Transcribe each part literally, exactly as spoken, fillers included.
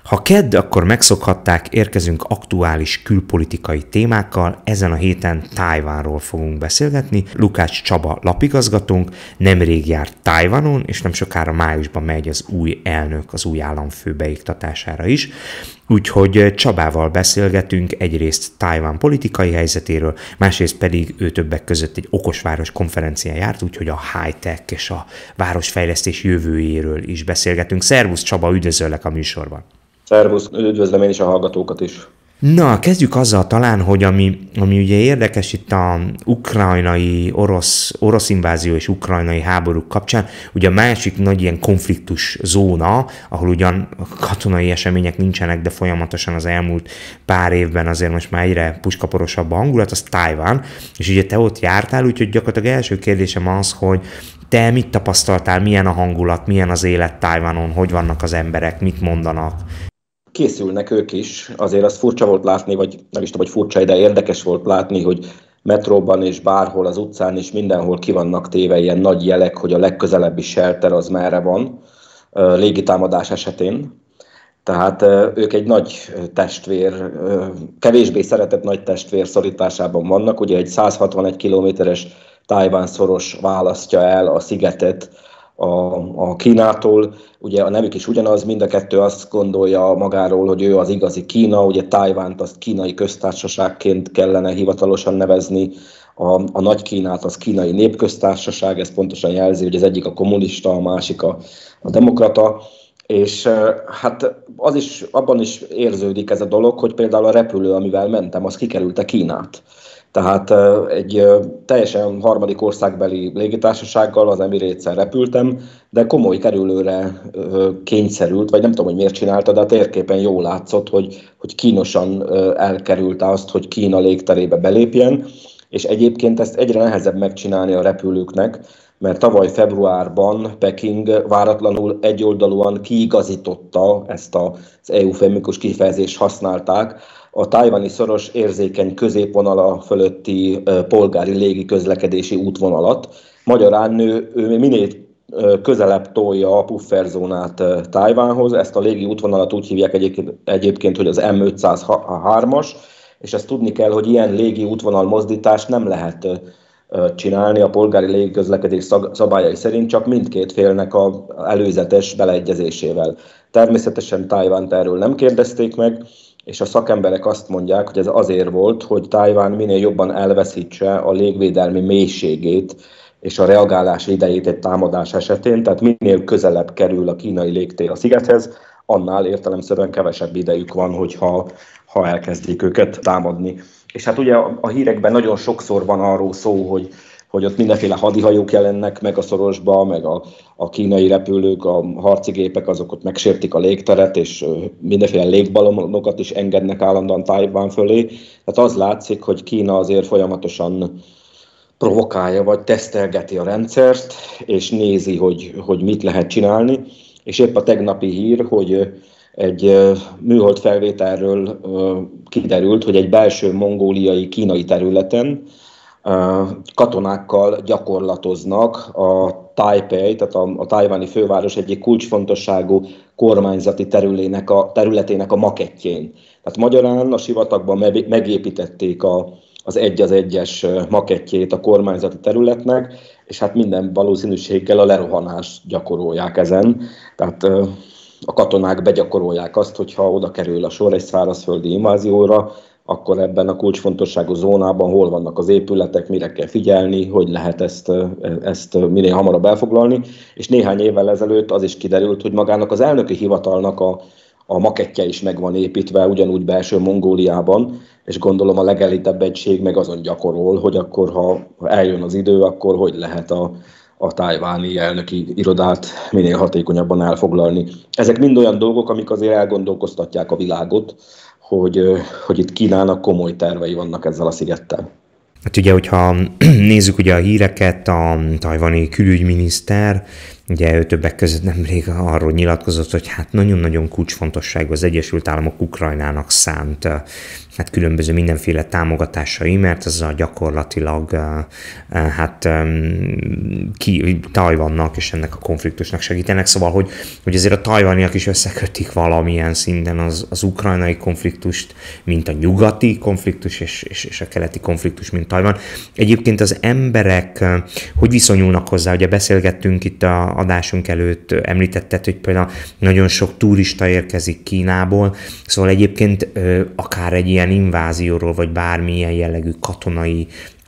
Ha kedd, akkor megszokhatták, érkezünk aktuális külpolitikai témákkal. Ezen a héten Tajvanról fogunk beszélgetni. Lukács Csaba lapigazgatónk nemrég járt Tajvanon, és nem sokára májusban megy az új elnök, az új államfő beiktatására is. Úgyhogy Csabával beszélgetünk egyrészt Tajvan politikai helyzetéről, másrészt pedig ő többek között egy okosváros konferencián járt, úgyhogy a high-tech és a városfejlesztés jövőjéről is beszélgetünk. Szervusz Csaba, üdvözöllek a műsorban! Szervusz, üdvözlöm én is a hallgatókat is. Na, kezdjük azzal talán, hogy ami, ami ugye érdekes itt a ukrajnai, orosz, orosz invázió és ukrajnai háborúk kapcsán, ugye a másik nagy ilyen konfliktus zóna, ahol ugyan katonai események nincsenek, de folyamatosan az elmúlt pár évben azért most már egyre puskaporosabb a hangulat, az Tajvan, és ugye te ott jártál, úgyhogy gyakorlatilag első kérdésem az, hogy te mit tapasztaltál, milyen a hangulat, milyen az élet Tajvanon, hogy vannak az emberek, mit mondanak? Készülnek ők is, azért az furcsa volt látni, vagy nem is tudom, hogy furcsa, de érdekes volt látni, hogy metróban és bárhol az utcán is mindenhol ki vannak téve ilyen nagy jelek, hogy a legközelebbi shelter az merre van, légitámadás esetén. Tehát ők egy nagy testvér, kevésbé szeretett nagy testvér szorításában vannak, ugye egy száz hatvanegy kilométeres Tajvan-szoros választja el a szigetet a, a Kínától. Ugye a nevük is ugyanaz, mind a kettő azt gondolja magáról, hogy ő az igazi Kína, ugye Tajvant azt kínai köztársaságként kellene hivatalosan nevezni, a, a nagy Kínát az kínai népköztársaság, ez pontosan jelzi, hogy az egyik a kommunista, a másik a, a demokrata, és hát az is, abban is érződik ez a dolog, hogy például a repülő, amivel mentem, az kikerülte Kínát. Tehát egy teljesen harmadik országbeli légitársasággal, az Emirates-en repültem, de komoly kerülőre kényszerült, vagy nem tudom, hogy miért csinálta, de a térképen jól látszott, hogy, hogy kínosan elkerülte azt, hogy Kína légterébe belépjen, és egyébként ezt egyre nehezebb megcsinálni a repülőknek, mert tavaly februárban Peking váratlanul egyoldalúan kiigazította, ezt az eufemikus kifejezést használták, a tajvani szoros érzékeny középvonala fölötti polgári légiközlekedési útvonalat. Magyarán ő, ő minél közelebb tolja a pufferzónát Tajvanhoz, ezt a légi útvonalat úgy hívják egyébként, egyébként hogy az em ötszázhármas, és ezt tudni kell, hogy ilyen légi útvonal mozdítást nem lehet csinálni a polgári légiközlekedés szabályai szerint, csak mindkét félnek az előzetes beleegyezésével. Természetesen Tajvant erről nem kérdezték meg, és a szakemberek azt mondják, hogy ez azért volt, hogy Tajvan minél jobban elveszítse a légvédelmi mélységét és a reagálási idejét egy támadás esetén, tehát minél közelebb kerül a kínai légtér a szigethez, annál értelemszerűen kevesebb idejük van, hogyha ha elkezdik őket támadni. És hát ugye a, a hírekben nagyon sokszor van arról szó, hogy hogy ott mindenféle hadihajók jelennek meg a szorosba, meg a, a kínai repülők, a harci gépek, azok ott megsértik a légteret, és mindenféle légbalonokat is engednek állandóan Tajvan fölé. Tehát az látszik, hogy Kína azért folyamatosan provokálja, vagy tesztelgeti a rendszert, és nézi, hogy, hogy mit lehet csinálni. És épp a tegnapi hír, hogy egy műhold felvételről kiderült, hogy egy belső mongóliai kínai területen katonákkal gyakorlatoznak a Taipei, tehát a, a tajvani főváros egyik kulcsfontosságú kormányzati területének a, területének a makettjén. Tehát magyarán a sivatagban megépítették a, az egy az egyes makettjét a kormányzati területnek, és hát minden valószínűséggel a lerohanást gyakorolják ezen. Tehát a katonák begyakorolják azt, hogyha oda kerül a sor egy szárazföldi invázióra, akkor ebben a kulcsfontosságú zónában hol vannak az épületek, mire kell figyelni, hogy lehet ezt, ezt minél hamarabb elfoglalni. És néhány évvel ezelőtt az is kiderült, hogy magának az elnöki hivatalnak a, a makettje is meg van építve, ugyanúgy belső Mongóliában, és gondolom a legelitebb egység meg azon gyakorol, hogy akkor, ha eljön az idő, akkor hogy lehet a, a tajváni elnöki irodát minél hatékonyabban elfoglalni. Ezek mind olyan dolgok, amik azért elgondolkoztatják a világot, Hogy, hogy itt Kínának komoly tervei vannak ezzel a szigettel. Hát ugye, hogyha nézzük ugye a híreket, a tajvani külügyminiszter Ugye ő többek között nemrég arról nyilatkozott, hogy hát nagyon-nagyon kulcsfontosságú az Egyesült Államok Ukrajnának szánt hát különböző mindenféle támogatásai, mert ezzel gyakorlatilag hát ki Tajvannak és ennek a konfliktusnak segítenek. Szóval, hogy, hogy azért a tajvaniak is összekötik valamilyen szinten az, az ukrajnai konfliktust, mint a nyugati konfliktus és, és, és a keleti konfliktus, mint Tajvan. Egyébként az emberek hogy viszonyulnak hozzá? Ugye beszélgettünk itt a adásunk előtt, említetted, hogy például nagyon sok turista érkezik Kínából, szóval egyébként akár egy ilyen invázióról, vagy bármilyen jellegű katonai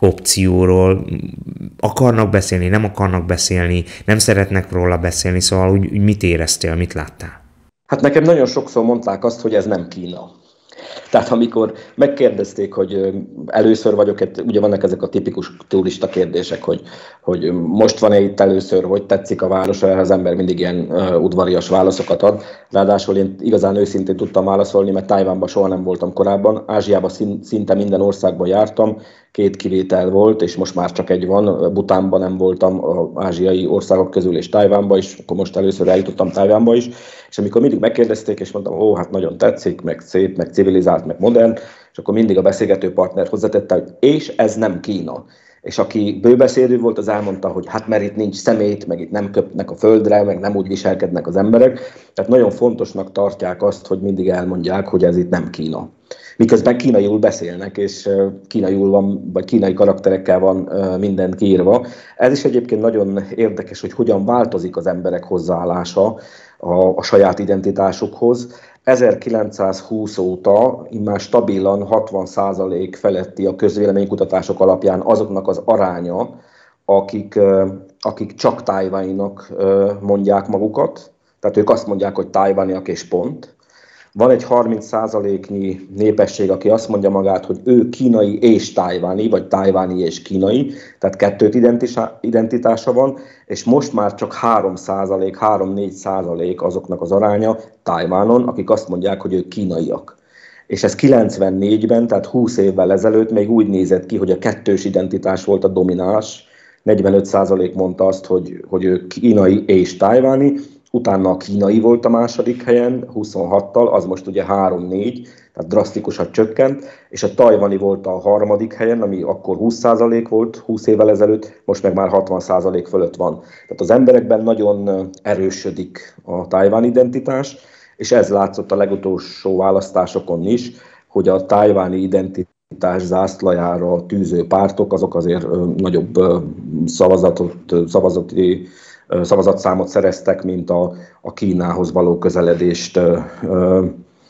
opcióról akarnak beszélni, nem akarnak beszélni, nem szeretnek róla beszélni, szóval úgy, úgy mit éreztél, mit láttál? Hát nekem nagyon sokszor mondták azt, hogy ez nem Kína. Tehát amikor megkérdezték, hogy először vagyok, ugye vannak ezek a tipikus turista kérdések, hogy, hogy most van-e itt először, hogy tetszik a város, az ember mindig ilyen uh, udvarias válaszokat ad. Ráadásul én igazán őszintén tudtam válaszolni, mert Tajvanban soha nem voltam korábban. Ázsiában szinte minden országban jártam, két kivétel volt, és most már csak egy van. Butánban nem voltam az ázsiai országok közül, és Tajvanban is, akkor most először eljutottam Tajvanba is. És amikor mindig megkérdezték, és mondtam, ó, hát nagyon tetszik, meg szép, meg civilizált, meg modern, és akkor mindig a beszélgető partner hozzátette, hogy és ez nem Kína. És aki bőbeszédő volt, az elmondta, hogy hát mert itt nincs szemét, meg itt nem köpnek a földre, meg nem úgy viselkednek az emberek. Tehát nagyon fontosnak tartják azt, hogy mindig elmondják, hogy ez itt nem Kína. Miközben kínaiul beszélnek, és kínaiul van, vagy kínai karakterekkel van minden kiírva. Ez is egyébként nagyon érdekes, hogy hogyan változik az emberek hozzáállása a, a saját identitásukhoz. ezerkilencszázhúsz óta immár stabilan hatvan százalék feletti a közvéleménykutatások alapján azoknak az aránya, akik, akik csak tájvaninak mondják magukat. Tehát ők azt mondják, hogy tájvaniak és pont. Van egy harminc százaléknyi népesség, aki azt mondja magát, hogy ő kínai és tájvani, vagy tájvani és kínai, tehát kettőt identitása van, és most már csak három százalék, három-négy százalék azoknak az aránya Tajvanon, akik azt mondják, hogy ők kínaiak. És ez kilencvennégyben, tehát húsz évvel ezelőtt még úgy nézett ki, hogy a kettős identitás volt a domináns, negyvenöt százalék mondta azt, hogy, hogy ő kínai és tájvani, utána a kínai volt a második helyen, huszonhattal, az most ugye három-négy, tehát drasztikusan csökkent, és a tajvani volt a harmadik helyen, ami akkor húsz százalék volt húsz évvel ezelőtt, most meg már hatvan százalék fölött van. Tehát az emberekben nagyon erősödik a tájvani identitás, és ez látszott a legutolsó választásokon is, hogy a tájvani identitás zászlajára tűző pártok, azok azért nagyobb szavazatot, szavazati szavazatszámot szereztek, mint a, a Kínához való közeledést ö, ö,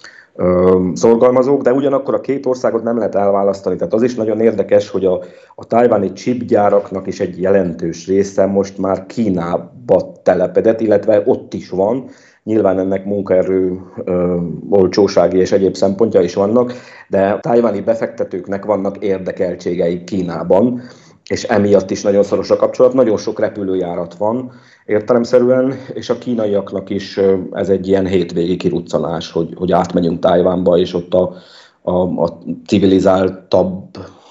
ö, szorgalmazók, de ugyanakkor a két országot nem lehet elválasztani. Tehát az is nagyon érdekes, hogy a, a tajvani chipgyáraknak is egy jelentős része most már Kínába telepedett, illetve ott is van. Nyilván ennek munkaerő, ö, olcsósági és egyéb szempontja is vannak, de a tajvani befektetőknek vannak érdekeltségeik Kínában, és emiatt is nagyon szoros a kapcsolat. Nagyon sok repülőjárat van értelemszerűen, és a kínaiaknak is ez egy ilyen hétvégi kiruccanás, hogy, hogy átmegyünk Tajvanba, és ott a, a, a civilizáltabb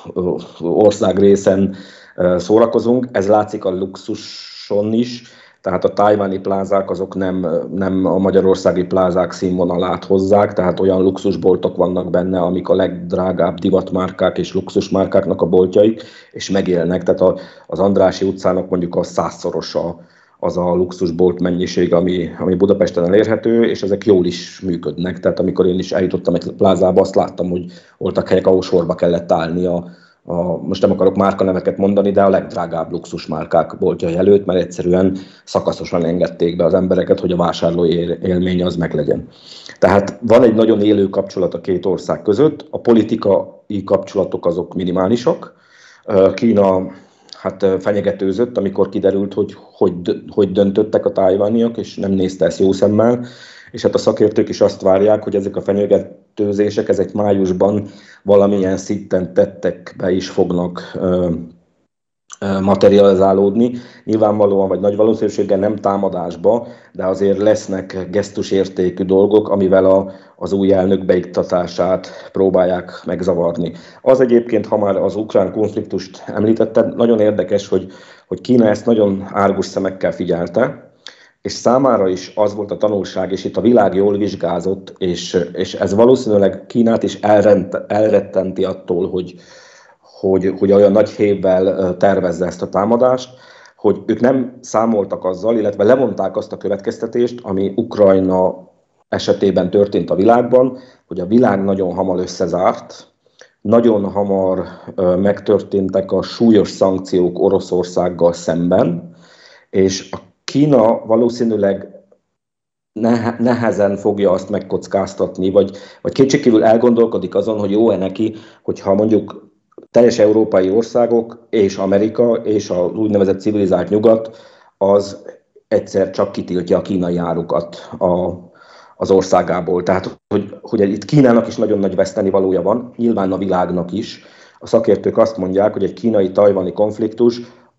országrészen szórakozunk. Ez látszik a luxuson is, tehát a tajvani plázák azok nem, nem a magyarországi plázák színvonalát hozzák, tehát olyan luxusboltok vannak benne, amik a legdrágább divatmárkák és luxusmárkáknak a boltjaik, és megélnek. Tehát az Andrássy utcának mondjuk a százszorosa az a luxusbolt mennyiség, ami, ami Budapesten elérhető, és ezek jól is működnek. Tehát amikor én is eljutottam egy plázába, azt láttam, hogy voltak helyek, ahol sorba kellett állni a A, most nem akarok márkaneveket mondani, de a legdrágább luxusmárkák boltjai előtt, mert egyszerűen szakaszosan engedték be az embereket, hogy a vásárlói élmény az meglegyen. Tehát van egy nagyon élő kapcsolat a két ország között, a politikai kapcsolatok azok minimálisak. Kína hát fenyegetőzött, amikor kiderült, hogy hogy, hogy döntöttek a tajvaniak, és nem nézte ezt jó szemmel. És hát a szakértők is azt várják, hogy ezek a fenyegetőzések, ezek májusban valamilyen szinten tettekbe is fognak ö, ö, materializálódni. Nyilvánvalóan, vagy nagy valószínűséggel nem támadásba, de azért lesznek gesztusértékű dolgok, amivel a, az új elnök beiktatását próbálják megzavarni. Az egyébként, ha már az ukrán konfliktust említetted, nagyon érdekes, hogy, hogy Kína ezt nagyon árgus szemekkel figyelte, és számára is az volt a tanulság, és itt a világ jól vizsgázott, és, és ez valószínűleg Kínát is elrent, elrettenti attól, hogy, hogy, hogy olyan nagy hévvel tervezze ezt a támadást, hogy ők nem számoltak azzal, illetve levonták azt a következtetést, ami Ukrajna esetében történt a világban, hogy a világ nagyon hamar összezárt, nagyon hamar megtörténtek a súlyos szankciók Oroszországgal szemben, és a Kína valószínűleg nehezen fogja azt megkockáztatni, vagy, vagy kétségkívül elgondolkodik azon, hogy jó-e neki, hogyha mondjuk teljes európai országok és Amerika és az úgynevezett civilizált nyugat az egyszer csak kitiltja a kínai árukat a, az országából. Tehát, hogy, hogy itt Kínának is nagyon nagy vesztenivalója van, nyilván a világnak is. A szakértők azt mondják, hogy egy kínai-tajvani konfliktus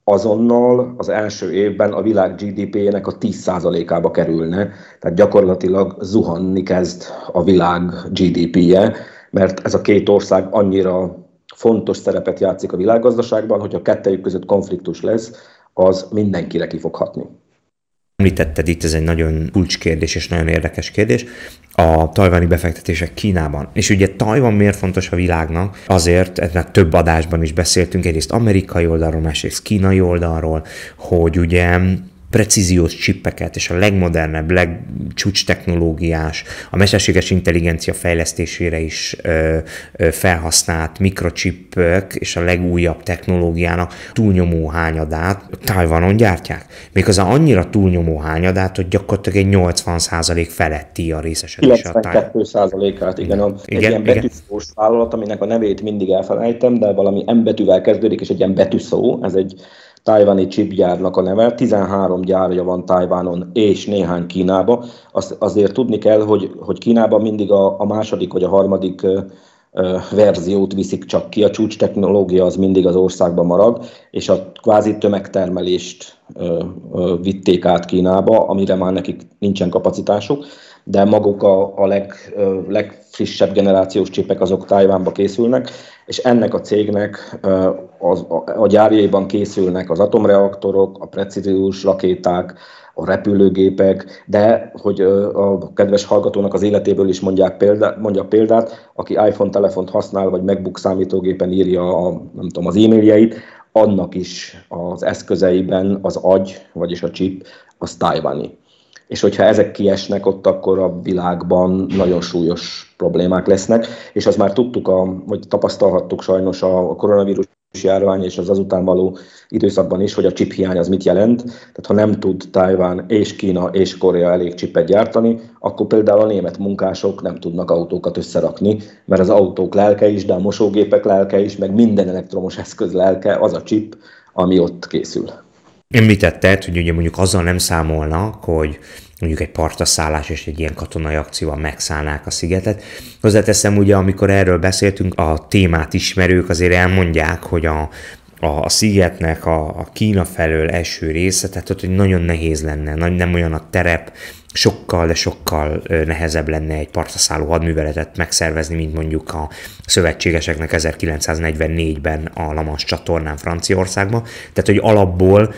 azonnal az első évben a világ gé dé pé-jének a tíz százalékába kerülne. Tehát gyakorlatilag zuhanni kezd a világ gé dé pé-je, mert ez a két ország annyira fontos szerepet játszik a világgazdaságban, hogy a kettejük között konfliktus lesz, az mindenkire ki fog hatni. Említetted itt, ez egy nagyon kulcskérdés és nagyon érdekes kérdés, a tajvani befektetések Kínában. És ugye Tajvan miért fontos a világnak? Azért, ennek több adásban is beszéltünk, egyrészt amerikai oldalról, másrészt kínai oldalról, hogy ugye precíziós csippeket és a legmodernebb, legcsúcs technológiás, a mesterséges intelligencia fejlesztésére is ö, ö, felhasznált mikrocsipök és a legújabb technológiának túlnyomó hányadát Tajvanon gyártják. Méghozzá annyira túlnyomó hányadát, hogy gyakorlatilag egy nyolcvan százalék feletti a részesedése a Tajvan. kilencvenkettő százalékát, igen. A, igen, egy ilyen betűszós vállalat, aminek a nevét mindig elfelejtem, de valami M betűvel kezdődik, és egy ilyen betűszó, ez egy tajvani chipgyárnak a neve, tizenhárom gyárja van Tajvanon és néhány Kínában. Azt azért tudni kell, hogy, hogy Kínában mindig a, a második vagy a harmadik ö, ö, verziót viszik csak ki, a csúcs technológia az mindig az országban marad, és a kvázi tömegtermelést ö, ö, vitték át Kínába, amire már nekik nincsen kapacitásuk, de maguk a, a leg, ö, legfrissebb generációs csipek azok Tajvánba készülnek, és ennek a cégnek az, a, a gyárjaiban készülnek az atomreaktorok, a precíziós rakéták, a repülőgépek, de hogy a kedves hallgatónak az életéből is mondják példát, mondja példát, aki iPhone telefont használ, vagy MacBook számítógépen írja a, nem tudom, az e-mailjeit, annak is az eszközeiben az agy, vagyis a chip, az tajvani. És hogyha ezek kiesnek ott, akkor a világban nagyon súlyos problémák lesznek, és azt már tudtuk, a, vagy tapasztalhattuk sajnos a koronavírus járvány és az azután való időszakban is, hogy a chip hiány az mit jelent. Tehát ha nem tud Tajván és Kína és Korea elég chipet gyártani, akkor például a német munkások nem tudnak autókat összerakni, mert az autók lelke is, de a mosógépek lelke is, meg minden elektromos eszköz lelke az a chip, ami ott készül. Említetted, hogy ugye mondjuk azzal nem számolnak, hogy mondjuk egy partraszállás és egy ilyen katonai akcióval megszállnák a szigetet. Hozzáteszem, ugye, amikor erről beszéltünk, a témát ismerők azért elmondják, hogy a, a szigetnek a, a Kína felől eső része, tehát ott, hogy nagyon nehéz lenne, nem olyan a terep, sokkal, de sokkal nehezebb lenne egy partraszálló hadműveletet megszervezni, mint mondjuk a szövetségeseknek ezerkilencszáznegyvennégyben a La Manche csatornán Franciaországban. Tehát, hogy alapból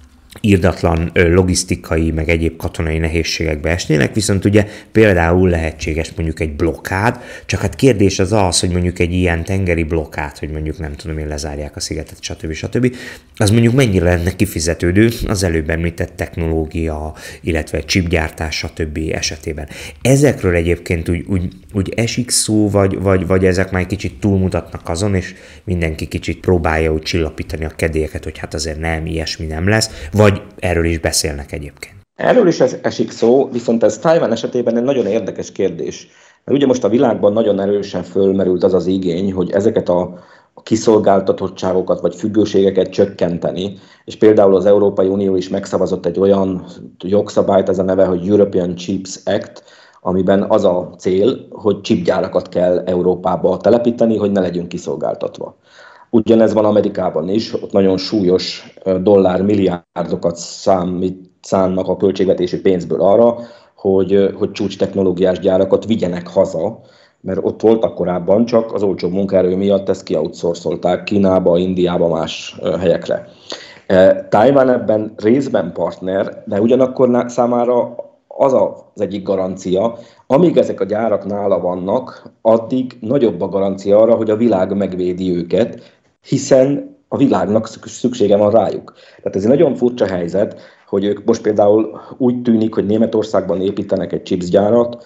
irdatlan logisztikai, meg egyéb katonai nehézségekbe esnének, viszont ugye például lehetséges mondjuk egy blokkád, csak hát kérdés az az, hogy mondjuk egy ilyen tengeri blokkád, hogy mondjuk nem tudom én lezárják a szigetet, stb. stb. Az mondjuk mennyire lenne kifizetődő az előbb említett technológia, illetve chipgyártás, stb. Esetében. Ezekről egyébként úgy, úgy, úgy esik szó, vagy, vagy, vagy ezek már egy kicsit túlmutatnak azon, és mindenki kicsit próbálja úgy csillapítani a kedélyeket, hogy hát azért nem, ilyesmi nem lesz, vagy erről is beszélnek egyébként? Erről is ez esik szó, viszont ez Tajvan esetében egy nagyon érdekes kérdés. Mert ugye most a világban nagyon erősen fölmerült az az igény, hogy ezeket a, a kiszolgáltatottságokat vagy függőségeket csökkenteni, és például az Európai Unió is megszavazott egy olyan jogszabályt, ez a neve, hogy European Chips Act, amiben az a cél, hogy chipgyárakat kell Európába telepíteni, hogy ne legyünk kiszolgáltatva. Ugyanez van Amerikában is, ott nagyon súlyos dollármilliárdokat számít, szánnak a költségvetési pénzből arra, hogy, hogy csúcs technológiás gyárakat vigyenek haza, mert ott voltak korábban, csak az olcsó munkaerő miatt ezt kioutsourcolták Kínába, Indiába, más helyekre. Tajvan ebben részben partner, de ugyanakkor számára az az egyik garancia, amíg ezek a gyárak nála vannak, addig nagyobb a garancia arra, hogy a világ megvédi őket, hiszen a világnak szüksége van rájuk. Tehát ez egy nagyon furcsa helyzet, hogy ők most például úgy tűnik, hogy Németországban építenek egy chipsgyárat,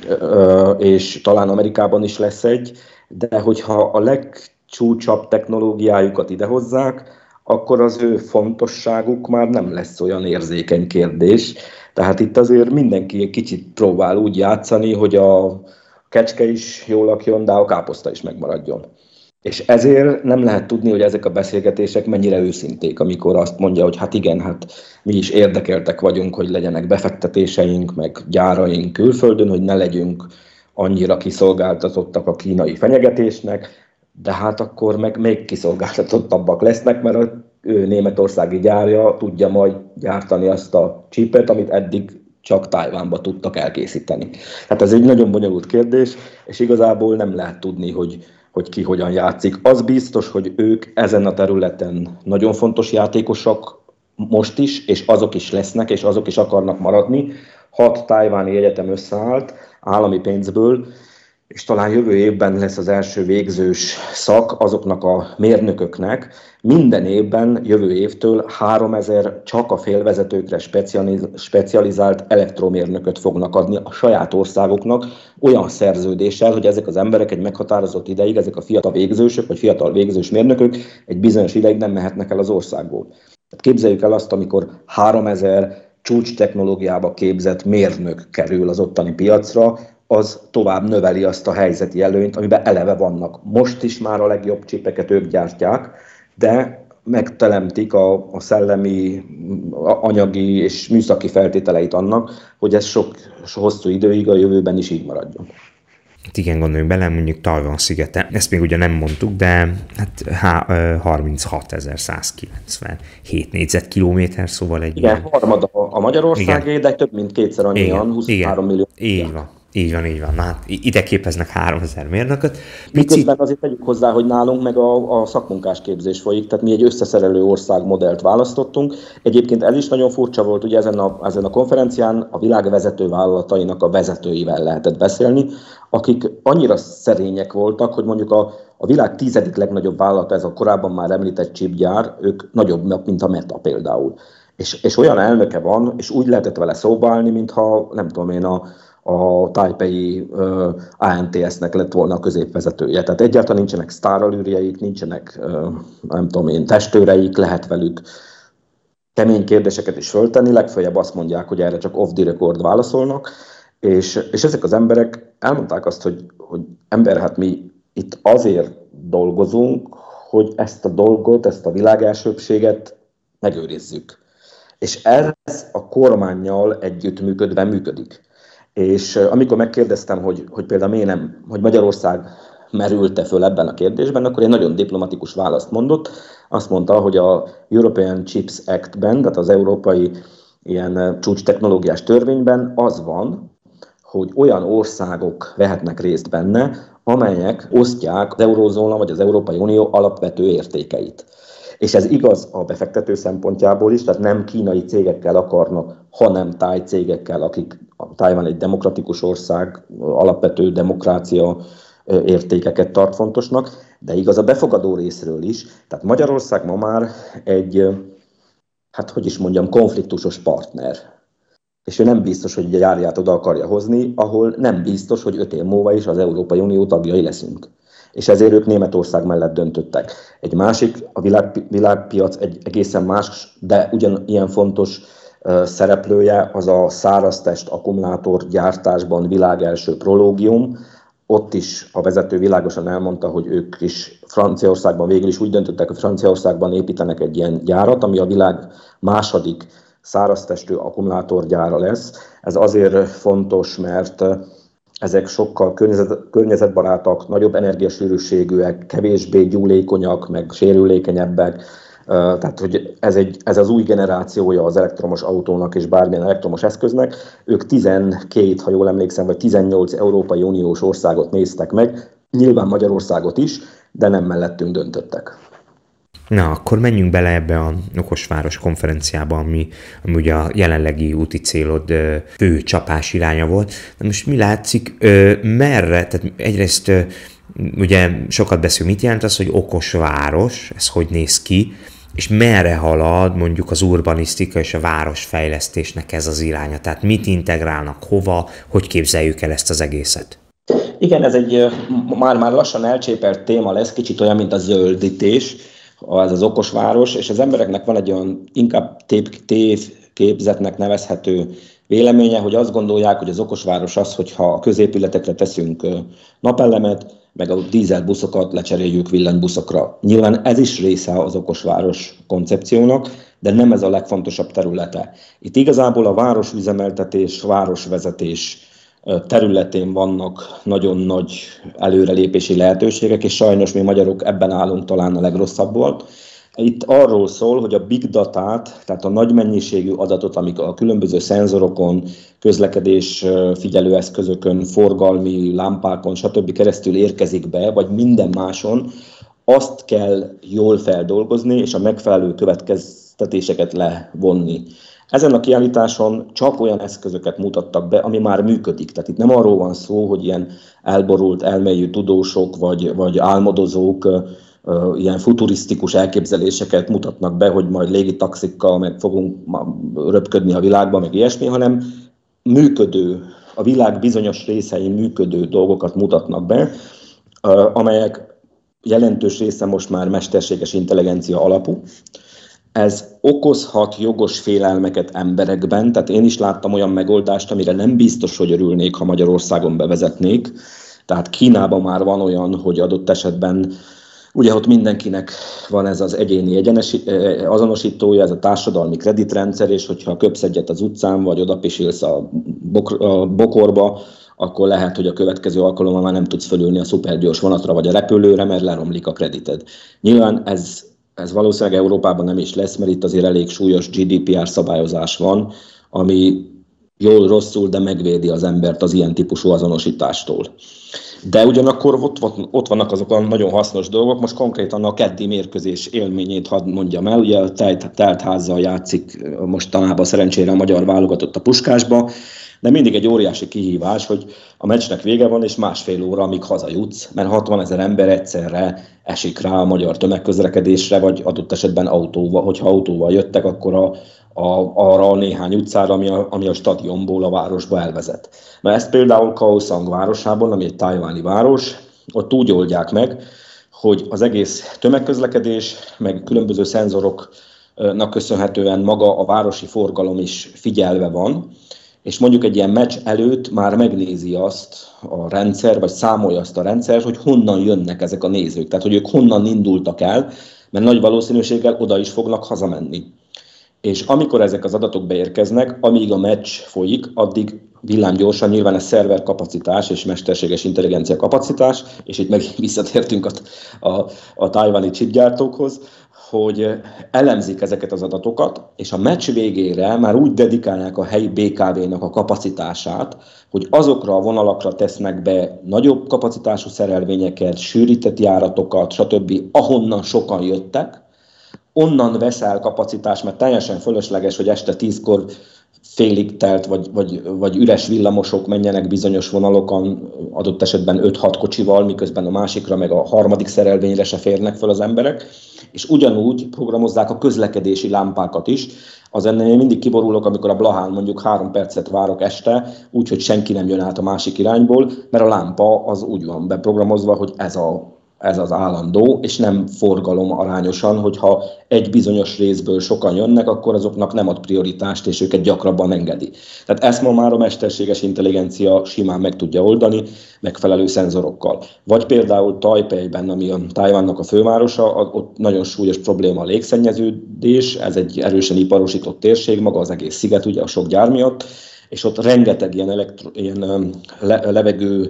és talán Amerikában is lesz egy, de hogyha a legcsúcsabb technológiájukat idehozzák, akkor az ő fontosságuk már nem lesz olyan érzékeny kérdés. Tehát itt azért mindenki egy kicsit próbál úgy játszani, hogy a kecske is jól lakjon, de a káposzta is megmaradjon. És ezért nem lehet tudni, hogy ezek a beszélgetések mennyire őszinték, amikor azt mondja, hogy hát igen, hát mi is érdekeltek vagyunk, hogy legyenek befektetéseink, meg gyáraink külföldön, hogy ne legyünk annyira kiszolgáltatottak a kínai fenyegetésnek, de hát akkor meg még kiszolgáltatottabbak lesznek, mert a ő németországi gyárja tudja majd gyártani azt a csipet, amit eddig csak Tajvanba tudtak elkészíteni. Tehát ez egy nagyon bonyolult kérdés, és igazából nem lehet tudni, hogy, hogy ki hogyan játszik. Az biztos, hogy ők ezen a területen nagyon fontos játékosok most is, és azok is lesznek, és azok is akarnak maradni. Hat tajvani egyetem összeállt állami pénzből, és talán jövő évben lesz az első végzős szak azoknak a mérnököknek. Minden évben, jövő évtől háromezer csak a félvezetőkre specializált elektromérnököt fognak adni a saját országoknak olyan szerződéssel, hogy ezek az emberek egy meghatározott ideig, ezek a fiatal végzősök vagy fiatal végzős mérnökök egy bizonyos ideig nem mehetnek el az országból. Tehát képzeljük el azt, amikor háromezer csúcs technológiába képzett mérnök kerül az ottani piacra, az tovább növeli azt a helyzeti előnyt, amiben eleve vannak. Most is már a legjobb csipeket ők gyártják, de megteremtik a, a szellemi, a anyagi és műszaki feltételeit annak, hogy ez sok, sok hosszú időig a jövőben is így maradjon. Hát igen, gondoljunk bele, mondjuk Tajvan szigete, ezt még ugye nem mondtuk, de hát harminchatodezer-százkilencvenhét négyzetkilométer, szóval egy... Igen, harmad a Magyarországé, de több mint kétszer annyian, huszonhárom millió. Így van. Így van, így van. Na, hát ide képeznek háromezer mérnököt. Miközben azért tegyük hozzá, hogy nálunk meg a, a szakmunkás képzés folyik, tehát mi egy összeszerelő ország modellt választottunk. Egyébként ez is nagyon furcsa volt, ugye ezen a, ezen a konferencián a világ vezető vállalatainak a vezetőivel lehetett beszélni, akik annyira szerények voltak, hogy mondjuk a, a világ tizedik legnagyobb vállalata, ez a korábban már említett chipgyár, ők nagyobbak, mint a Meta például. És, és olyan elnöke van, és úgy lehetett vele szóba állni, mintha nem tudom én a a Taipei uh, á en té es-nek lett volna a középvezetője. Tehát egyáltalán nincsenek sztáralűrjeik, nincsenek uh, nem tudom én, testőreik, lehet velük kemény kérdéseket is föltenni, legfeljebb azt mondják, hogy erre csak off the record válaszolnak, és, és ezek az emberek elmondták azt, hogy, hogy ember, hát mi itt azért dolgozunk, hogy ezt a dolgot, ezt a világelsőbbséget megőrizzük. És ez a kormánnyal együttműködve működik. És amikor megkérdeztem, hogy, hogy például miért nem, hogy Magyarország merülte föl ebben a kérdésben, akkor egy nagyon diplomatikus választ mondott. Azt mondta, hogy a European Chips Act-ben, tehát az európai ilyen csúcs technológiás törvényben az van, hogy olyan országok vehetnek részt benne, amelyek osztják az Eurózóna vagy az Európai Unió alapvető értékeit. És ez igaz a befektető szempontjából is, tehát nem kínai cégekkel akarnak, hanem táj cégekkel, akik Tajvan egy demokratikus ország, alapvető demokrácia értékeket tart fontosnak, de igaz a befogadó részről is. Tehát Magyarország ma már egy, hát hogy is mondjam, konfliktusos partner. És ő nem biztos, hogy egy gyárját oda akarja hozni, ahol nem biztos, hogy öt év múlva is az Európai Unió tagjai leszünk. És ezért ők Németország mellett döntöttek. Egy másik, a világ, világpiac egy egészen más, de ugyanilyen fontos uh, szereplője az a száraztest akkumulátor gyártásban világelső Prologium. Ott is a vezető világosan elmondta, hogy ők is Franciaországban végül is úgy döntöttek, hogy Franciaországban építenek egy ilyen gyárat, ami a világ második száraztestű akkumulátorgyára lesz. Ez azért fontos, mert ezek sokkal környezet, környezetbarátak, nagyobb energiasűrűségűek, kevésbé gyúlékonyak, meg sérülékenyebbek. Tehát, hogy ez, egy, ez az új generációja az elektromos autónak és bármilyen elektromos eszköznek. Ők tizenkét, ha jól emlékszem, vagy tizennyolc Európai Uniós országot néztek meg, nyilván Magyarországot is, de nem mellettünk döntöttek. Na, akkor menjünk bele ebbe a Okosváros konferenciába, ami, ami ugye a jelenlegi úti célod ö, fő csapás iránya volt. Na most mi látszik, ö, merre, tehát egyrészt ö, ugye sokat beszélünk, mit jelent az, hogy okos város, ez hogy néz ki, és merre halad mondjuk az urbanisztika és a városfejlesztésnek ez az iránya? Tehát mit integrálnak, hova, hogy képzeljük el ezt az egészet? Igen, ez egy már-már lassan elcsépelt téma lesz, kicsit olyan, mint a zöldítés, az az okos város, és az embereknek van egy olyan inkább tévképzetnek nevezhető véleménye, hogy azt gondolják, hogy az okos város az, hogyha a középületekre teszünk napelemet, meg a dízelbuszokat lecseréljük villanybuszokra. Nyilván ez is része az okosváros koncepciónak, de nem ez a legfontosabb területe. Itt igazából a városüzemeltetés, városvezetés területén vannak nagyon nagy előrelépési lehetőségek, és sajnos mi magyarok ebben állunk talán a legrosszabbul. Itt arról szól, hogy a big datát, tehát a nagy mennyiségű adatot, amik a különböző szenzorokon, közlekedés figyelőeszközökön, forgalmi lámpákon, stb. Keresztül érkezik be, vagy minden máson, azt kell jól feldolgozni, és a megfelelő következtetéseket levonni. Ezen a kiállításon csak olyan eszközöket mutattak be, ami már működik. Tehát itt nem arról van szó, hogy ilyen elborult, elmélyű tudósok vagy, vagy álmodozók uh, ilyen futurisztikus elképzeléseket mutatnak be, hogy majd légitaxikkal meg fogunk röpködni a világba, meg ilyesmi, hanem működő, a világ bizonyos részein működő dolgokat mutatnak be, uh, amelyek jelentős része most már mesterséges intelligencia alapú. Ez okozhat jogos félelmeket emberekben, tehát én is láttam olyan megoldást, amire nem biztos, hogy örülnék, ha Magyarországon bevezetnék. Tehát Kínában már van olyan, hogy adott esetben, ugye ott mindenkinek van ez az egyéni egyenesi, azonosítója, ez a társadalmi kreditrendszer, és hogyha köpsz egyet az utcán, vagy odapisilsz a, bok, a bokorba, akkor lehet, hogy a következő alkalommal már nem tudsz fölülni a szupergyors vonatra, vagy a repülőre, mert leromlik a kredited. Nyilván ez Ez valószínűleg Európában nem is lesz, mert itt azért elég súlyos gé dé pé er szabályozás van, ami jól-rosszul, de megvédi az embert az ilyen típusú azonosítástól. De ugyanakkor ott, ott vannak azok a nagyon hasznos dolgok, most konkrétan a keddi mérkőzés élményét hadd mondjam el, ugye a telt házzal játszik mostanában szerencsére a magyar válogatott a Puskásba, de mindig egy óriási kihívás, hogy a meccsnek vége van, és másfél óra, amíg hazajutsz, mert hatvanezer ember egyszerre esik rá a magyar tömegközlekedésre, vagy adott esetben autóval. Hogyha autóval jöttek, akkor a, a, arra a néhány utcára, ami a, ami a stadionból a városba elvezet. Mert ezt például Kaohsiung városában, ami egy tajvani város, ott úgy oldják meg, hogy az egész tömegközlekedés, meg különböző szenzoroknak köszönhetően maga a városi forgalom is figyelve van, és mondjuk egy ilyen meccs előtt már megnézi azt a rendszer, vagy számolja azt a rendszer, hogy honnan jönnek ezek a nézők. Tehát, hogy ők honnan indultak el, mert nagy valószínűséggel oda is fognak hazamenni. És amikor ezek az adatok beérkeznek, amíg a meccs folyik, addig villámgyorsan, nyilván ez szerver kapacitás és mesterséges intelligencia kapacitás, és itt meg visszatértünk a, a, a tajvani chipgyártókhoz, hogy elemzik ezeket az adatokat, és a meccs végére már úgy dedikálják a helyi bé ká vénak a kapacitását, hogy azokra a vonalakra tesznek be nagyobb kapacitású szerelvényeket, sűrített járatokat, stb., ahonnan sokan jöttek, onnan veszel kapacitás, mert teljesen fölösleges, hogy este tízkor félig telt, vagy, vagy, vagy üres villamosok menjenek bizonyos vonalokon, adott esetben öt-hat kocsival, miközben a másikra meg a harmadik szerelvényre se férnek fel az emberek, és ugyanúgy programozzák a közlekedési lámpákat is. Az ennél én mindig kiborulok, amikor a Blahán mondjuk három percet várok este, úgyhogy senki nem jön át a másik irányból, mert a lámpa az úgy van beprogramozva, hogy ez a ez az állandó, és nem forgalom arányosan, hogyha egy bizonyos részből sokan jönnek, akkor azoknak nem ad prioritást, és őket gyakrabban engedi. Tehát ezt ma már a mesterséges intelligencia simán meg tudja oldani, megfelelő szenzorokkal. Vagy például Tajpejben, ami a Tajvannak a fővárosa, ott nagyon súlyos probléma a légszennyeződés, ez egy erősen iparosított térség, maga az egész sziget, ugye a sok gyár miatt, és ott rengeteg ilyen, elektro, ilyen le, levegő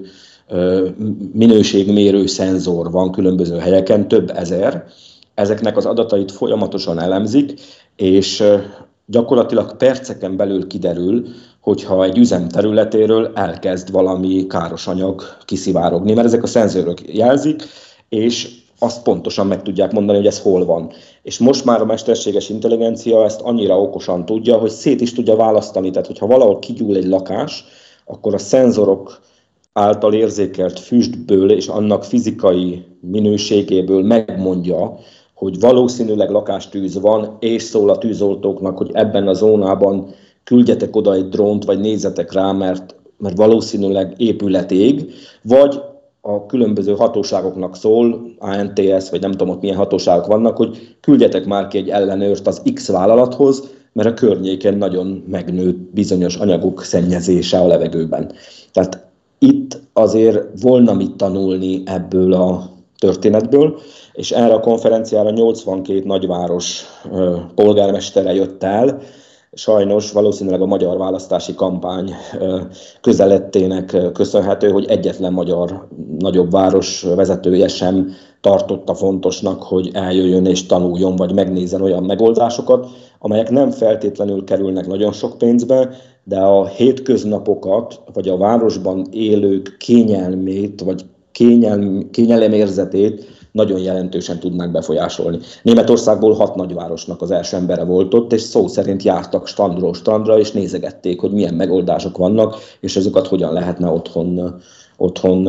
minőségmérő szenzor van különböző helyeken, több ezer. Ezeknek az adatait folyamatosan elemzik, és gyakorlatilag perceken belül kiderül, hogyha egy üzem területéről elkezd valami káros anyag kiszivárogni, mert ezek a szenzorok jelzik, és azt pontosan meg tudják mondani, hogy ez hol van. És most már a mesterséges intelligencia ezt annyira okosan tudja, hogy szét is tudja választani. Tehát, hogyha valahol kigyúl egy lakás, akkor a szenzorok által érzékelt füstből és annak fizikai minőségéből megmondja, hogy valószínűleg lakástűz van, és szól a tűzoltóknak, hogy ebben a zónában küldjetek oda egy drónt, vagy nézzetek rá, mert, mert valószínűleg épület ég, vagy a különböző hatóságoknak szól, á en té es, vagy nem tudom, ott milyen hatóságok vannak, hogy küldjetek már ki egy ellenőrt az X vállalathoz, mert a környéken nagyon megnőtt bizonyos anyagok szennyezése a levegőben. Tehát itt azért volna mit tanulni ebből a történetből, és erre a konferenciára nyolcvankét nagyváros polgármestere jött el. Sajnos valószínűleg a magyar választási kampány közelettének köszönhető, hogy egyetlen magyar nagyobb város vezetője sem tartotta fontosnak, hogy eljöjjön és tanuljon, vagy megnézzen olyan megoldásokat, amelyek nem feltétlenül kerülnek nagyon sok pénzbe, de a hétköznapokat, vagy a városban élők kényelmét, vagy kényelm, kényelemérzetét nagyon jelentősen tudnák befolyásolni. Németországból hat nagyvárosnak az első embere volt ott, és szó szerint jártak strandról strandra, és nézegették, hogy milyen megoldások vannak, és azokat hogyan lehetne otthon, otthon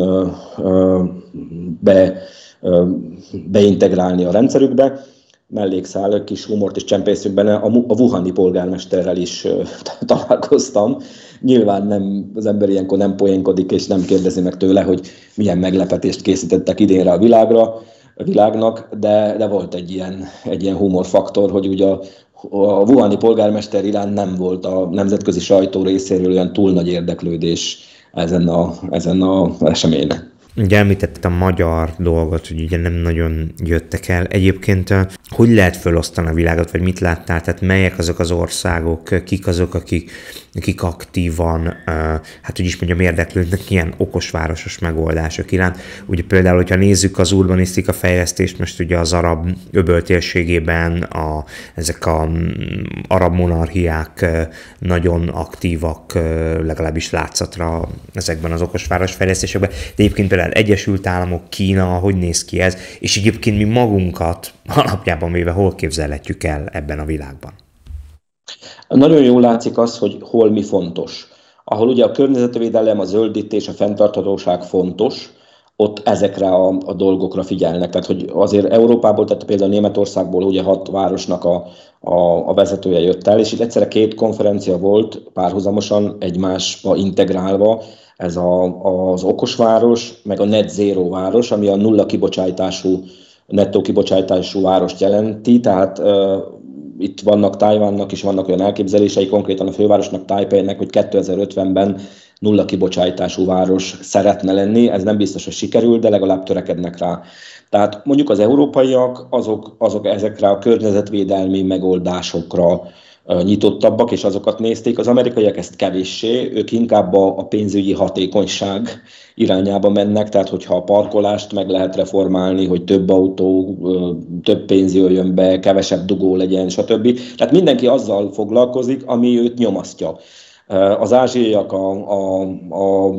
be, beintegrálni a rendszerükbe. Mellékszál, kis humort is csempészünk benne, a wuhani polgármesterrel is találkoztam. Nyilván nem, az ember ilyenkor nem poénkodik, és nem kérdezi meg tőle, hogy milyen meglepetést készítettek idénre a világra, a világnak, de, de volt egy ilyen, egy ilyen humorfaktor, hogy ugye a, a wuhani polgármester iránt nem volt a nemzetközi sajtó részéről olyan túl nagy érdeklődés ezen a, ezen a eseményen. Ugye említette a magyar dolgot, hogy ugye nem nagyon jöttek el. Egyébként hogy lehet felosztani a világot, vagy mit láttál? Tehát melyek azok az országok, kik azok, akik, akik aktívan, hát úgy is mondjam, érdeklődnek ilyen okosvárosos megoldások iránt. Ugye például, hogyha nézzük az urbanisztika fejlesztést, most ugye az arab öböl térségében a, ezek az arab monarchiák nagyon aktívak, legalábbis látszatra ezekben az okosváros fejlesztésekben. De egyébként például Egyesült Államok, Kína, hogy néz ki ez, és egyébként mi magunkat alapjában véve hol képzelhetjük el ebben a világban? Nagyon jól látszik az, hogy hol mi fontos. Ahol ugye a környezetvédelem, a zöldítés, a fenntarthatóság fontos, ott ezekre a, a dolgokra figyelnek. Tehát, hogy azért Európából, tehát például Németországból ugye hat városnak a, a, a vezetője jött el, és itt egyszerre két konferencia volt párhuzamosan egymásba integrálva, ez a, az okosváros, meg a net zero város, ami a nulla kibocsátású, nettó kibocsátású várost jelenti, tehát uh, itt vannak Tajvannak is vannak olyan elképzelései, konkrétan a fővárosnak, Taipeinek, hogy kétezer-ötvenben nulla kibocsátású város szeretne lenni, ez nem biztos, hogy sikerül, de legalább törekednek rá. Tehát mondjuk az európaiak azok, azok ezekre a környezetvédelmi megoldásokra nyitottabbak, és azokat nézték. Az amerikaiak ezt kevéssé, ők inkább a, a pénzügyi hatékonyság irányába mennek, tehát hogyha a parkolást meg lehet reformálni, hogy több autó, több pénz jöjjön be, kevesebb dugó legyen, stb. Tehát mindenki azzal foglalkozik, ami őt nyomasztja. Az ázsiaiak a, a, a,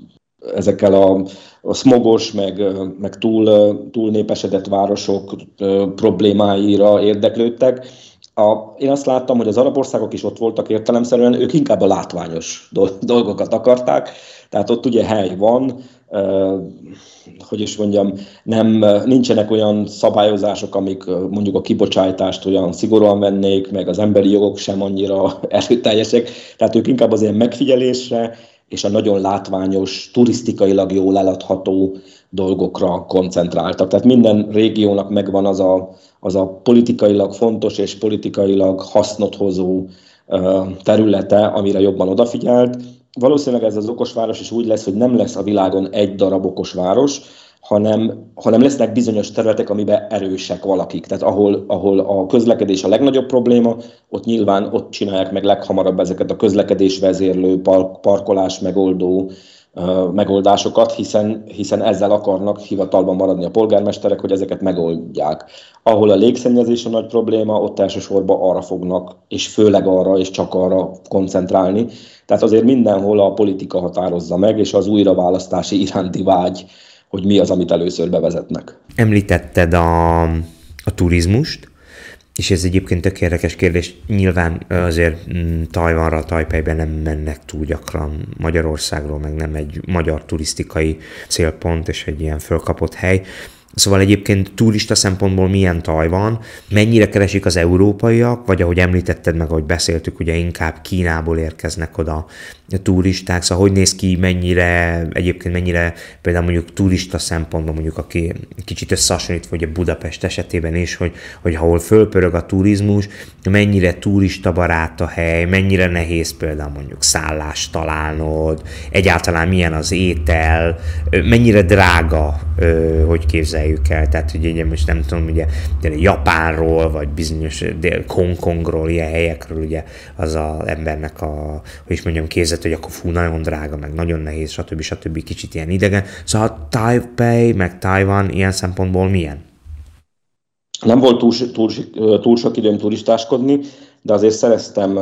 ezekkel a, a smogos, meg, meg túl, túl népesedett városok problémáira érdeklődtek. A, én azt láttam, hogy az arab országok is ott voltak értelemszerűen, ők inkább a látványos dolgokat akarták, tehát ott ugye hely van, eh, hogy is mondjam, nem, nincsenek olyan szabályozások, amik mondjuk a kibocsátást olyan szigorúan vennék, meg az emberi jogok sem annyira erőteljesek, tehát ők inkább az ilyen megfigyelésre és a nagyon látványos, turisztikailag jól eladható dolgokra koncentráltak. Tehát minden régiónak megvan az a, az a politikailag fontos és politikailag hasznot hozó területe, amire jobban odafigyelt. Valószínűleg ez az okosváros is úgy lesz, hogy nem lesz a világon egy darab okosváros, hanem, hanem lesznek bizonyos területek, amiben erősek valakik. Tehát ahol, ahol a közlekedés a legnagyobb probléma, ott nyilván ott csinálják meg leghamarabb ezeket a közlekedésvezérlő, park, parkolás megoldó uh, megoldásokat, hiszen, hiszen ezzel akarnak hivatalban maradni a polgármesterek, hogy ezeket megoldják. Ahol a légszennyezés a nagy probléma, ott elsősorban arra fognak, és főleg arra, és csak arra koncentrálni. Tehát azért mindenhol a politika határozza meg, és az újraválasztási iránti vágy, hogy mi az, amit először bevezetnek. Említetted a, a turizmust, és ez egyébként tök érdekes kérdés. Nyilván azért Tajvanra, Tajpejbe nem mennek túl gyakran Magyarországról, meg nem egy magyar turisztikai célpont és egy ilyen fölkapott hely. Szóval egyébként turista szempontból milyen Tajvan, mennyire keresik az európaiak, vagy ahogy említetted meg, ahogy beszéltük, ugye inkább Kínából érkeznek oda a turisták, szóval hogy néz ki, mennyire, egyébként mennyire például mondjuk turista szempontból, mondjuk aki kicsit összehasonlítva, ugye Budapest esetében is, hogy, hogy ahol fölpörög a turizmus, mennyire turista barát a hely, mennyire nehéz például mondjuk szállást találnod, egyáltalán milyen az étel, mennyire drága, hogy képzeljük el, tehát ugye most nem tudom, ugye Japánról, vagy bizonyos Hongkongról, ilyen helyekről, ugye az az embernek a, hogy is mondjam, képzett, hogy akkor fú, nagyon drága, meg nagyon nehéz, stb. stb. Kicsit ilyen idegen. Szóval Taipei, meg Tajvan ilyen szempontból milyen? Nem volt túl, túl, túl sok időm turistáskodni, de azért szereztem,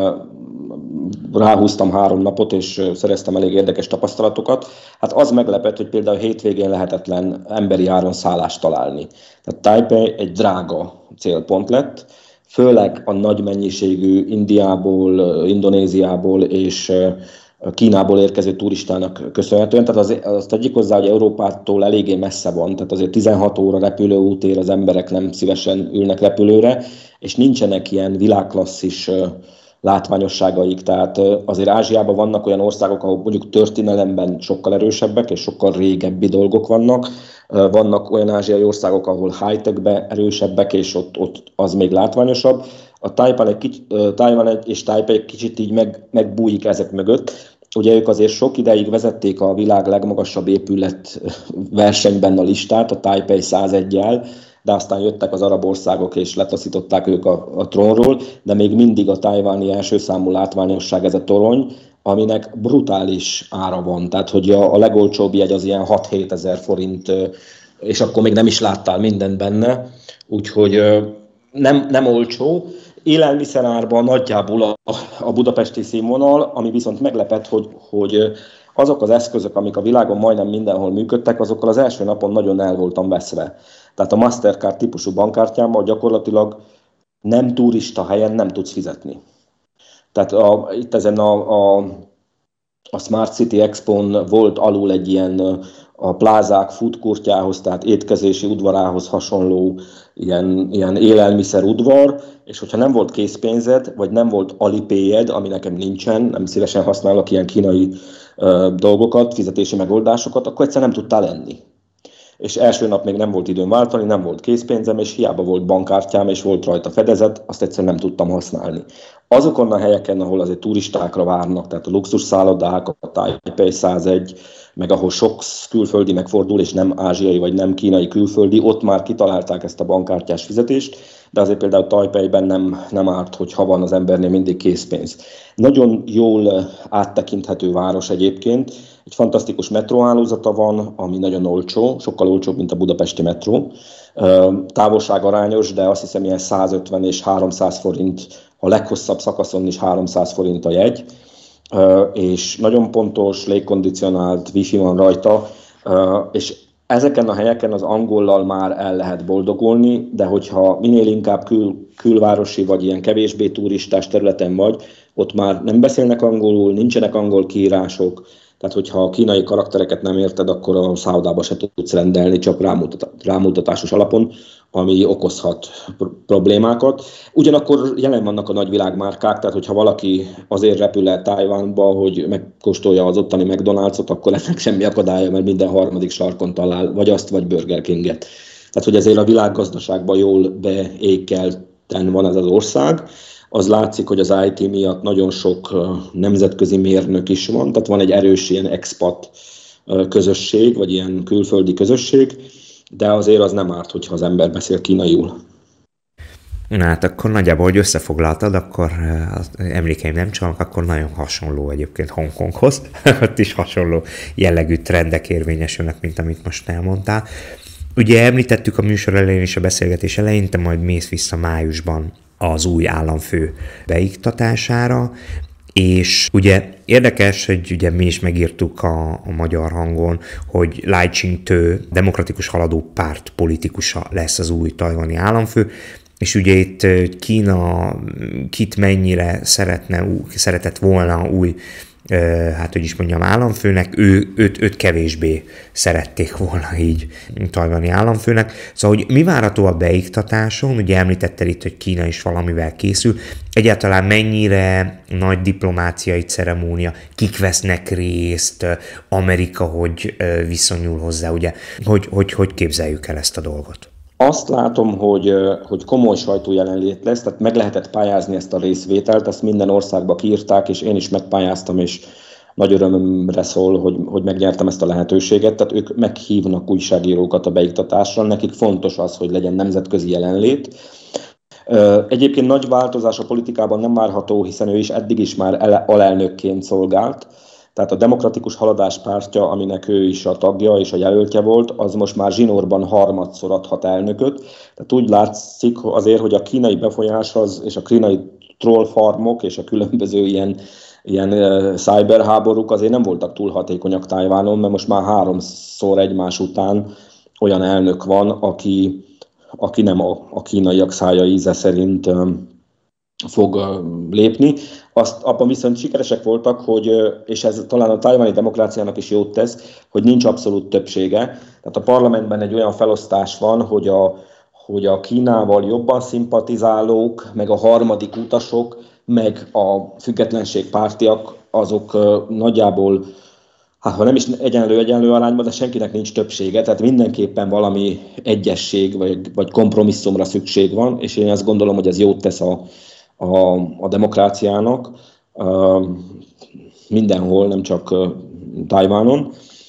ráhúztam három napot, és szereztem elég érdekes tapasztalatokat. Hát az meglepett, hogy például hétvégén lehetetlen emberi áron szállást találni. Tehát Taipei egy drága célpont lett, főleg a nagy mennyiségű Indiából, Indonéziából és Kínából érkező turistának köszönhetően. Tehát az, azt tegyük hozzá, hogy Európától eléggé messze van, tehát azért tizenhat óra repülőút ér, az emberek nem szívesen ülnek repülőre, és nincsenek ilyen világklasszis látványosságaik. Tehát azért Ázsiában vannak olyan országok, ahol mondjuk történelemben sokkal erősebbek, és sokkal régebbi dolgok vannak. Vannak olyan ázsiai országok, ahol high-techben erősebbek, és ott, ott az még látványosabb. A Tajvan egy kicsit, Tajvan és Taipei egy kicsit így meg, megbújik ezek mögött. Ugye ők azért sok ideig vezették a világ legmagasabb épület versenyben a listát, a Taipei százeggyel, de aztán jöttek az arab országok és letaszították ők a, a trónról, de még mindig a tajvani első számú látványosság ez a torony, aminek brutális ára van. Tehát, hogy a, a legolcsóbb jegy az ilyen hat-hét ezer forint, és akkor még nem is láttál mindent benne, úgyhogy nem, nem olcsó. Élelmiszerárban nagyjából a, a budapesti színvonal, ami viszont meglepett, hogy, hogy azok az eszközök, amik a világon majdnem mindenhol működtek, azokkal az első napon nagyon el voltam veszve. Tehát a Mastercard típusú bankkártyámmal gyakorlatilag nem turista helyen nem tudsz fizetni. Tehát a, itt ezen a, a, a Smart City Expon volt alul egy ilyen a plázák foodcourtjához, tehát étkezési udvarához hasonló ilyen, ilyen élelmiszer udvar, és hogyha nem volt készpénzed, vagy nem volt Alipayed, ami nekem nincsen, nem szívesen használok ilyen kínai uh, dolgokat, fizetési megoldásokat, akkor egyszer nem tudtál enni. És első nap még nem volt időm váltani, nem volt készpénzem, és hiába volt bankkártyám, és volt rajta fedezet, azt egyszerűen nem tudtam használni. Azokon a helyeken, ahol azért turistákra várnak, tehát a luxusszállodák, a Taipei százegy, meg ahol sok külföldi megfordul, és nem ázsiai vagy nem kínai külföldi, ott már kitalálták ezt a bankkártyás fizetést, de azért például Taipeiben nem, nem árt, hogy ha van az embernél mindig készpénz. Nagyon jól áttekinthető város egyébként, egy fantasztikus metróhálózata van, ami nagyon olcsó, sokkal olcsóbb, mint a budapesti metró. Távolság arányos, de azt hiszem ilyen százötven és háromszáz forint, a leghosszabb szakaszon is háromszáz forint a jegy, és nagyon pontos, légkondicionált wifi van rajta, és ezeken a helyeken az angollal már el lehet boldogulni, de hogyha minél inkább kül, külvárosi vagy ilyen kevésbé turistás területen vagy, ott már nem beszélnek angolul, nincsenek angol kiírások, tehát hogyha a kínai karaktereket nem érted, akkor a szállodába se tudsz rendelni, csak rámutatásos alapon, ami okozhat problémákat. Ugyanakkor jelen vannak a nagy világmárkák, tehát hogyha valaki azért repül el Tajvanba, hogy megkóstolja az ottani McDonald's-ot, akkor ennek semmi akadálya, mert minden harmadik sarkon talál vagy azt, vagy Burger Kinget. Tehát, hogy ezért a világgazdaságban jól beékelten van ez az ország. Az látszik, hogy az i té miatt nagyon sok nemzetközi mérnök is van, tehát van egy erős ilyen expat közösség, vagy ilyen külföldi közösség, de azért az nem árt, hogyha az ember beszél kínaiul. Na hát akkor nagyjából, hogy összefoglaltad, akkor az emlékeim nem csalnak, akkor nagyon hasonló egyébként Hongkonghoz. Ott is hasonló jellegű trendek érvényesülnek, mint amit most elmondtál. Ugye említettük a műsor elején és a beszélgetés elején, te majd mész vissza májusban az új államfő beiktatására, És ugye érdekes, hogy ugye mi is megírtuk a, a Magyar Hangon, hogy Lai Ching-te demokratikus haladó párt politikusa lesz az új tajvani államfő, és ugye itt Kína kit mennyire szeretne, szeretett volna új, hát hogy is mondjam, államfőnek, ő, őt, őt kevésbé szerették volna így tajvani államfőnek. Szóval, hogy mi várható a beiktatáson, ugye említetted itt, hogy Kína is valamivel készül, egyáltalán mennyire nagy diplomáciai ceremónia, kik vesznek részt, Amerika hogy viszonyul hozzá, ugye, hogy, hogy, hogy képzeljük el ezt a dolgot? Azt látom, hogy, hogy komoly sajtó jelenlét lesz, tehát meg lehetett pályázni ezt a részvételt, ezt minden országba kiírták, és én is megpályáztam, és nagy örömömre szól, hogy, hogy megnyertem ezt a lehetőséget. Tehát ők meghívnak újságírókat a beiktatásra, nekik fontos az, hogy legyen nemzetközi jelenlét. Egyébként nagy változás a politikában nem várható, hiszen ő is eddig is már alelnökként szolgált. Tehát a Demokratikus Haladás pártja, aminek ő is a tagja és a jelöltje volt, az most már zsinórban harmadszor adhat elnököt. Tehát úgy látszik azért, hogy a kínai befolyás az, és a kínai trollfarmok és a különböző ilyen, ilyen uh, cyberháborúk azért nem voltak túl hatékonyak Tajvanon, mert most már háromszor egymás után olyan elnök van, aki, aki nem a, a kínaiak szája íze szerint um, fog uh, lépni. Azt, abban viszont sikeresek voltak, hogy, és ez talán a tajvani demokráciának is jót tesz, hogy nincs abszolút többsége. Tehát a parlamentben egy olyan felosztás van, hogy a, hogy a Kínával jobban szimpatizálók, meg a harmadik utasok, meg a függetlenségpártiak, azok nagyjából, hát ha nem is egyenlő-egyenlő arányban, de senkinek nincs többsége, tehát mindenképpen valami egyesség vagy, vagy kompromisszumra szükség van, és én azt gondolom, hogy ez jót tesz a A, a demokráciának uh, mindenhol, nem csak uh, Tajvanon.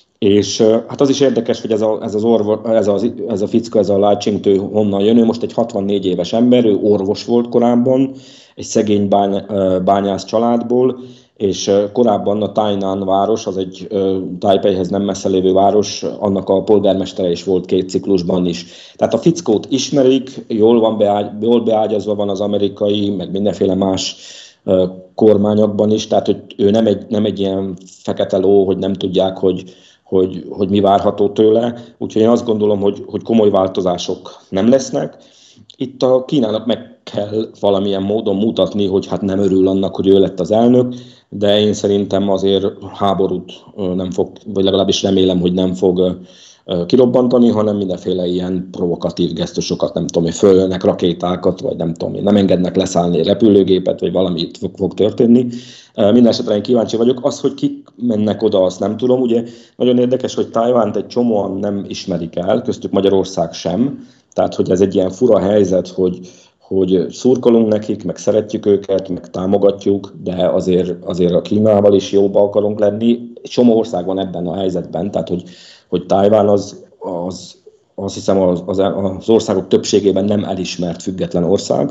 És uh, hát az is érdekes, hogy ez a, ez az orvo, ez a, ez a fickó, ez a Lai Ching-te honnan jön. Ő most egy hatvannégy éves ember, ő orvos volt korábban, egy szegény bány, uh, bányász családból, és uh, korábban a Tainan város, az egy uh, Taipeihez nem messze lévő város, annak a polgármestere is volt két ciklusban is. Tehát a fickót ismerik, jól, van beágy, jól beágyazva van az amerikai, meg mindenféle más uh, kormányokban is, tehát hogy ő nem egy, nem egy ilyen fekete ló, hogy nem tudják, hogy, hogy, hogy mi várható tőle. Úgyhogy én azt gondolom, hogy, hogy komoly változások nem lesznek. Itt a Kínának meg kell valamilyen módon mutatni, hogy hát nem örül annak, hogy ő lett az elnök, de én szerintem azért háborút nem fog, vagy legalábbis remélem, hogy nem fog kirobbantani, hanem mindenféle ilyen provokatív gesztusokat, nem tudom, hogy fölölnek rakétákat, vagy nem tudom, nem engednek leszállni repülőgépet, vagy valami itt fog, fog történni. Mindenesetre én kíváncsi vagyok. Az, hogy kik mennek oda, azt nem tudom. Ugye nagyon érdekes, hogy Tajvánt egy csomóan nem ismerik el, köztük Magyarország sem. Tehát, hogy ez egy ilyen fura helyzet, hogy, hogy szurkolunk nekik, meg szeretjük őket, meg támogatjuk, de azért, azért a Kínával is jóba akarunk lenni. Csomó ország van ebben a helyzetben, tehát, hogy, hogy Tajván az, az, azt hiszem az, az, az országok többségében nem elismert független ország.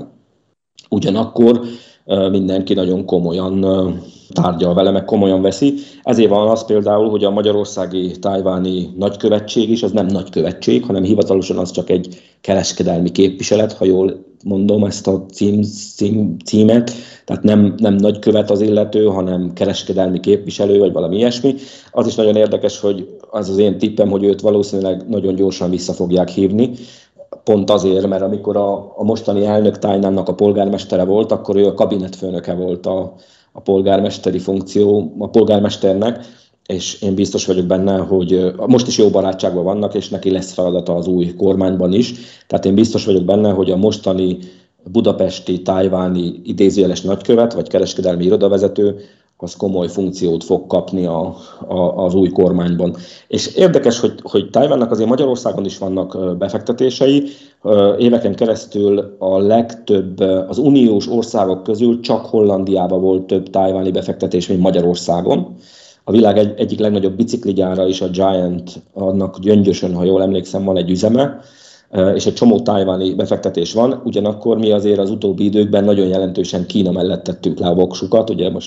Ugyanakkor mindenki nagyon komolyan tárgyal vele, meg komolyan veszi. Ezért van az például, hogy a magyarországi tajváni nagykövetség is, az nem nagykövetség, hanem hivatalosan az csak egy kereskedelmi képviselet, ha jól mondom ezt a cím, cím, címet, tehát nem, nem nagykövet az illető, hanem kereskedelmi képviselő, vagy valami ilyesmi. Az is nagyon érdekes, hogy az az én tippem, hogy őt valószínűleg nagyon gyorsan vissza fogják hívni, pont azért, mert amikor a, a mostani elnök Tainannak a polgármestere volt, akkor ő a kabinetfőnöke volt a, a polgármesteri funkció, a polgármesternek, és én biztos vagyok benne, hogy most is jó barátságban vannak, és neki lesz feladata az új kormányban is. Tehát én biztos vagyok benne, hogy a mostani budapesti, tajváni idézőjeles nagykövet, vagy kereskedelmi irodavezető, az komoly funkciót fog kapni a, a, az új kormányban. És érdekes, hogy, hogy Tajvánnak azért Magyarországon is vannak befektetései. Éveken keresztül a legtöbb, az uniós országok közül csak Hollandiában volt több tajváni befektetés, mint Magyarországon. A világ egy, egyik legnagyobb bicikligyára is, a Giant, annak Gyöngyösön, ha jól emlékszem, van egy üzeme, és egy csomó tajváni befektetés van, ugyanakkor mi azért az utóbbi időkben nagyon jelentősen Kína mellett tettünk le a voksukat, ugye most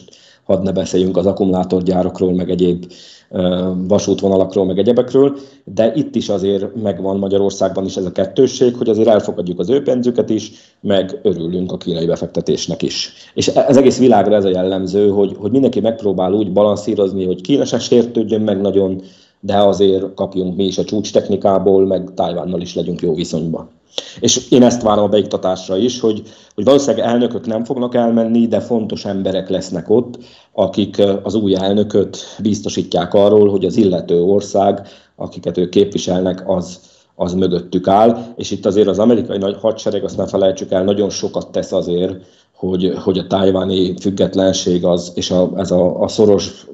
hadd ne beszéljünk az akkumulátorgyárakról, meg egyéb vasútvonalakról, meg egyebekről, de itt is azért megvan Magyarországban is ez a kettősség, hogy azért elfogadjuk az ő pénzüket is, meg örülünk a kínai befektetésnek is. És ez egész világra ez a jellemző, hogy, hogy mindenki megpróbál úgy balanszírozni, hogy Kína se sértődjön meg nagyon, de azért kapjunk mi is a csúcs technikából, meg Tajvannal is legyünk jó viszonyban. És én ezt várom a beiktatásra is, hogy, hogy valószínűleg elnökök nem fognak elmenni, de fontos emberek lesznek ott, akik az új elnököt biztosítják arról, hogy az illető ország, akiket ők képviselnek, az, az mögöttük áll. És itt azért az amerikai nagy hadsereg, azt ne felejtsük el, nagyon sokat tesz azért, hogy, hogy a tajvani függetlenség az, és a, ez a, a szoros,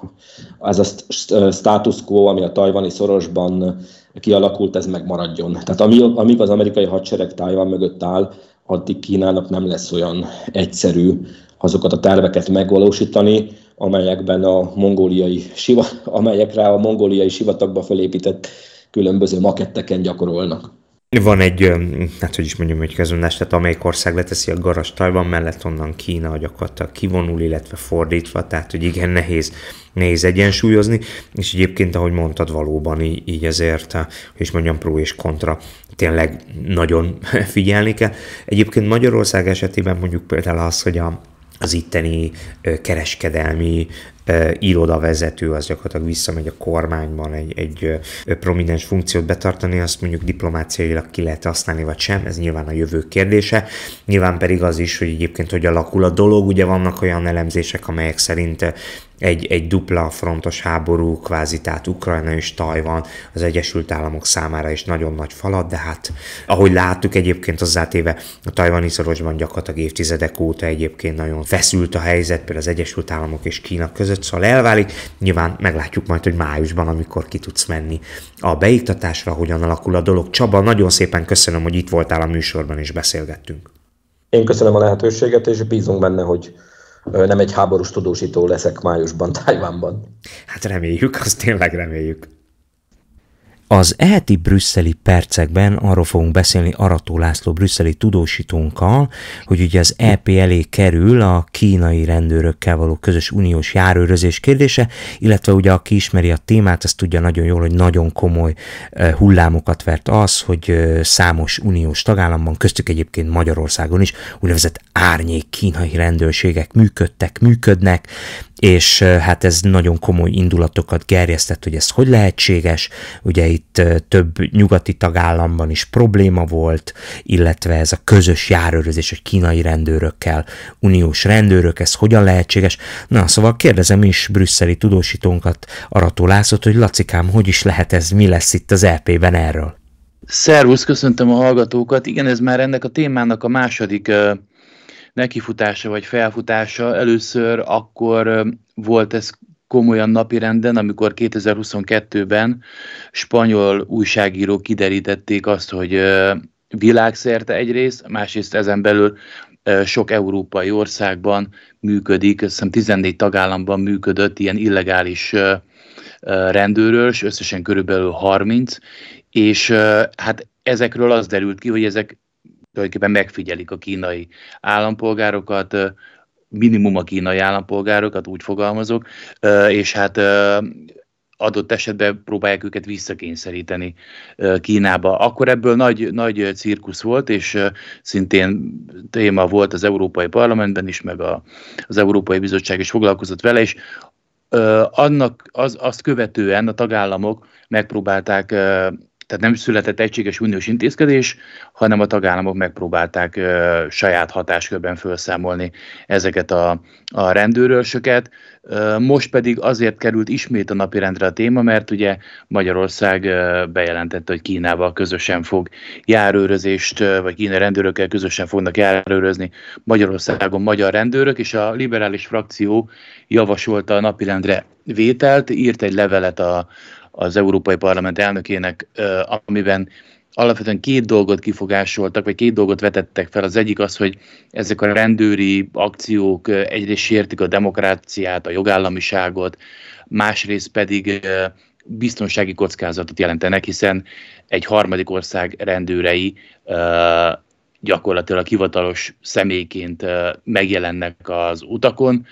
ez a status quo, ami a tajvani szorosban kialakult, ez megmaradjon. Tehát amíg az amerikai hadsereg Tajvan mögött áll, addig Kínának nem lesz olyan egyszerű azokat a terveket megvalósítani, amelyekben a mongóliai, amelyekre a mongóliai sivatagba felépített különböző maketteken gyakorolnak. Van egy, hát hogy is mondjam, hogy közöndás, tehát amelyik ország leteszi a garast Tajvan mellett, onnan Kína gyakorlatilag kivonul, illetve fordítva, tehát hogy igen, nehéz, nehéz egyensúlyozni, és egyébként, ahogy mondtad, valóban így, így ezért, hogy is mondjam, pró és kontra tényleg nagyon figyelni kell. Egyébként Magyarország esetében mondjuk például az, hogy a az itteni kereskedelmi irodavezető, az gyakorlatilag visszamegy a kormányban egy, egy prominens funkciót betartani, azt mondjuk diplomáciailag ki lehet használni, vagy sem, ez nyilván a jövő kérdése. Nyilván pedig az is, hogy egyébként hogy alakul a dolog, ugye vannak olyan elemzések, amelyek szerint egy, egy dupla frontos háború, kvázi, tehát Ukrajna és Tajvan az Egyesült Államok számára is nagyon nagy falat, de hát ahogy láttuk egyébként hozzátéve, a tajvani szorosban gyakorlatilag évtizedek óta egyébként nagyon feszült a helyzet, például az Egyesült Államok és Kína között, szóval elválik. Nyilván meglátjuk majd, hogy májusban, amikor ki tudsz menni a beiktatásra, hogyan alakul a dolog. Csaba, nagyon szépen köszönöm, hogy itt voltál a műsorban és beszélgettünk. Én köszönöm a lehetőséget, és bízunk benne, hogy nem egy háborús tudósító leszek májusban Tajvanban. Hát reméljük, azt tényleg reméljük. Az eheti brüsszeli percekben arról fogunk beszélni Arató László brüsszeli tudósítónkkal, hogy ugye az é pé elé kerül a kínai rendőrökkel való közös uniós járőrözés kérdése, illetve ugye aki ismeri a témát, azt tudja nagyon jól, hogy nagyon komoly hullámokat vert az, hogy számos uniós tagállamban, köztük egyébként Magyarországon is úgynevezett árnyék kínai rendőrségek működtek, működnek, és hát ez nagyon komoly indulatokat gerjesztett, hogy ez hogy lehetséges. Ugye itt több nyugati tagállamban is probléma volt, illetve ez a közös járőrözés, hogy kínai rendőrökkel, uniós rendőrök, ez hogyan lehetséges. Na, szóval kérdezem is brüsszeli tudósítónkat, Arató Lászlót, hogy Lacikám, hogy is lehet ez, mi lesz itt az é pében erről? Szervusz, köszöntöm a hallgatókat. Igen, ez már ennek a témának a második nekifutása vagy felfutása. Először akkor volt ez komolyan napirenden, amikor kétezer-huszonkettőben spanyol újságírók kiderítették azt, hogy világszerte egyrészt, másrészt ezen belül sok európai országban működik, azt hiszem tizennégy tagállamban működött ilyen illegális rendőrös, összesen körülbelül harminc, és hát ezekről az derült ki, hogy ezek tulajdonképpen megfigyelik a kínai állampolgárokat, minimum a kínai állampolgárokat, úgy fogalmazok, és hát adott esetben próbálják őket visszakényszeríteni Kínába. Akkor ebből nagy, nagy cirkusz volt, és szintén téma volt az Európai Parlamentben is, meg a, az Európai Bizottság is foglalkozott vele, és annak az, azt követően a tagállamok megpróbálták, tehát nem született egységes uniós intézkedés, hanem a tagállamok megpróbálták uh, saját hatáskörben felszámolni ezeket a, a rendőrösöket. Uh, most pedig azért került ismét a napirendre a téma, mert ugye Magyarország uh, bejelentette, hogy Kínával közösen fog járőrözést, uh, vagy kínai rendőrökkel közösen fognak járőrözni Magyarországon magyar rendőrök, és a liberális frakció javasolta a napirendre vételt, írt egy levelet a az Európai Parlament elnökének, amiben alapvetően két dolgot kifogásoltak, vagy két dolgot vetettek fel. Az egyik az, hogy ezek a rendőri akciók egyrészt sértik a demokráciát, a jogállamiságot, másrészt pedig biztonsági kockázatot jelentenek, hiszen egy harmadik ország rendőrei gyakorlatilag hivatalos személyként megjelennek az utakon,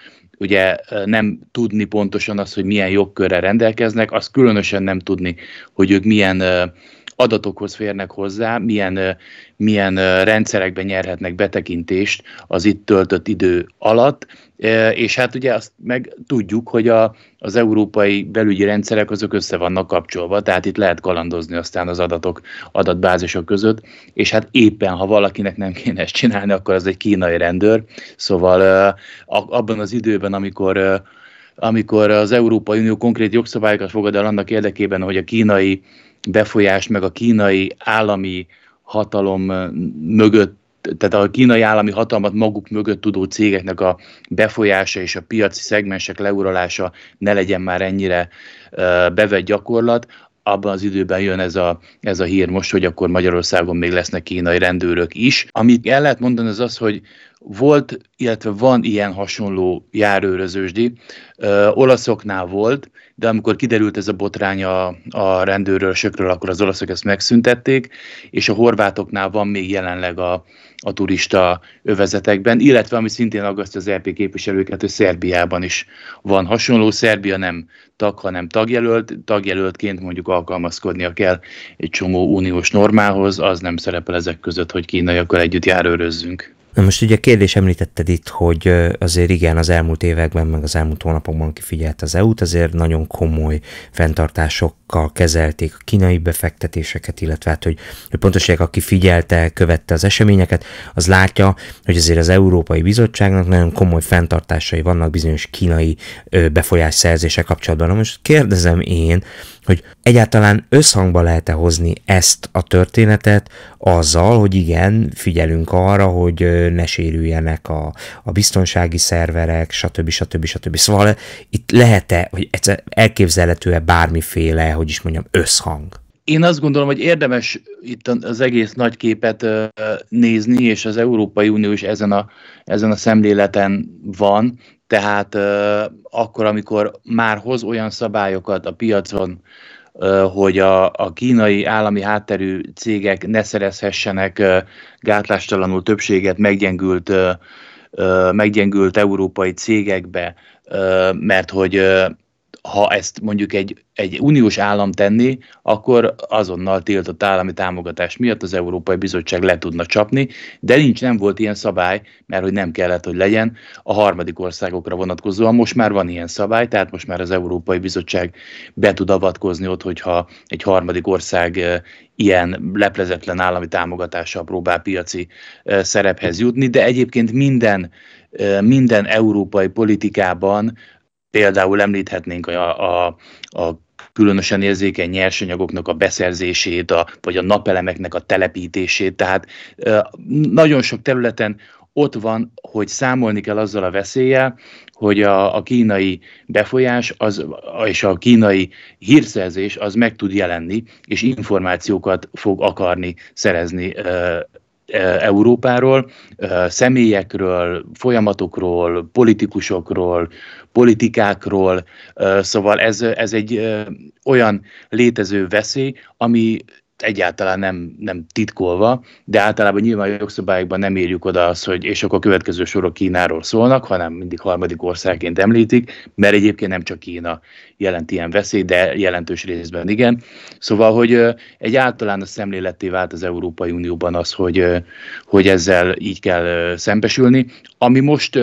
ugye nem tudni pontosan azt, hogy milyen jogkörrel rendelkeznek, azt különösen nem tudni, hogy ők milyen adatokhoz férnek hozzá, milyen, milyen rendszerekben nyerhetnek betekintést az itt töltött idő alatt, és hát ugye azt meg tudjuk, hogy a, az európai belügyi rendszerek azok össze vannak kapcsolva, tehát itt lehet kalandozni aztán az adatok, adatbázisok között, és hát éppen, ha valakinek nem kéne ezt csinálni, akkor az egy kínai rendőr, szóval abban az időben, amikor, amikor az Európai Unió konkrét jogszabályokat fogad el annak érdekében, hogy a kínai befolyás, meg a kínai állami hatalom mögött, tehát a kínai állami hatalmat maguk mögött tudó cégeknek a befolyása és a piaci szegmensek leuralása ne legyen már ennyire uh, bevett gyakorlat, abban az időben jön ez a, ez a hír most, hogy akkor Magyarországon még lesznek kínai rendőrök is. Amit el lehet mondani az az, hogy volt, illetve van ilyen hasonló járőrözősdi, ö, olaszoknál volt, de amikor kiderült ez a botrány a, a rendőrőrsökről, akkor az olaszok ezt megszüntették, és a horvátoknál van még jelenleg a, a turista övezetekben, illetve ami szintén aggasztja az é pé képviselőket, hogy Szerbiában is van hasonló. Szerbia nem tag, hanem tagjelölt, tagjelöltként mondjuk alkalmazkodnia kell egy csomó uniós normához, az nem szerepel ezek között, hogy kínaiakkal együtt járőrözzünk. Na most ugye a kérdés említetted itt, hogy azért igen, az elmúlt években, meg az elmúlt hónapokban kifigyelt az é u-t, azért nagyon komoly fenntartásokkal kezelték a kínai befektetéseket, illetve hát, hogy, hogy pontosan aki figyelte, követte az eseményeket, az látja, hogy azért az Európai Bizottságnak nagyon komoly fenntartásai vannak bizonyos kínai befolyásszerzése kapcsolatban. Na most kérdezem én, hogy egyáltalán összhangba lehet-e hozni ezt a történetet azzal, hogy igen, figyelünk arra, hogy ne sérüljenek a, a biztonsági szerverek, stb. stb. stb. Szóval itt lehet-e, hogy elképzelhető-e bármiféle, hogy is mondjam, összhang? Én azt gondolom, hogy érdemes itt az egész nagy képet nézni, és az Európai Unió is ezen a, ezen a szemléleten van. Tehát uh, akkor, amikor már hoz olyan szabályokat a piacon, uh, hogy a, a kínai állami hátterű cégek ne szerezhessenek uh, gátlástalanul többséget meggyengült, uh, uh, meggyengült európai cégekbe, uh, mert hogy uh, ha ezt mondjuk egy, egy uniós állam tenni, akkor azonnal tiltott állami támogatás miatt az Európai Bizottság le tudna csapni, de nincs, nem volt ilyen szabály, mert hogy nem kellett, hogy legyen a harmadik országokra vonatkozóan. Most már van ilyen szabály, tehát most már az Európai Bizottság be tud avatkozni ott, hogyha egy harmadik ország ilyen leplezetlen állami támogatással próbál piaci szerephez jutni, de egyébként minden, minden európai politikában például említhetnénk a, a, a különösen érzékeny nyersanyagoknak a beszerzését, a, vagy a napelemeknek a telepítését. Tehát nagyon sok területen ott van, hogy számolni kell azzal a veszéllyel, hogy a, a kínai befolyás az, és a kínai hírszerzés az meg tud jelenni, és információkat fog akarni szerezni Európáról, személyekről, folyamatokról, politikusokról, politikákról, szóval ez, ez egy olyan létező veszély, ami egyáltalán nem, nem titkolva, de általában nyilván a jogszabályokban nem érjük oda azt, hogy és akkor a következő sorok Kínáról szólnak, hanem mindig harmadik országként említik, mert egyébként nem csak Kína jelent ilyen veszély, de jelentős részben igen. Szóval, hogy egy általános szemléletté vált az Európai Unióban az, hogy, hogy ezzel így kell szembesülni. Ami most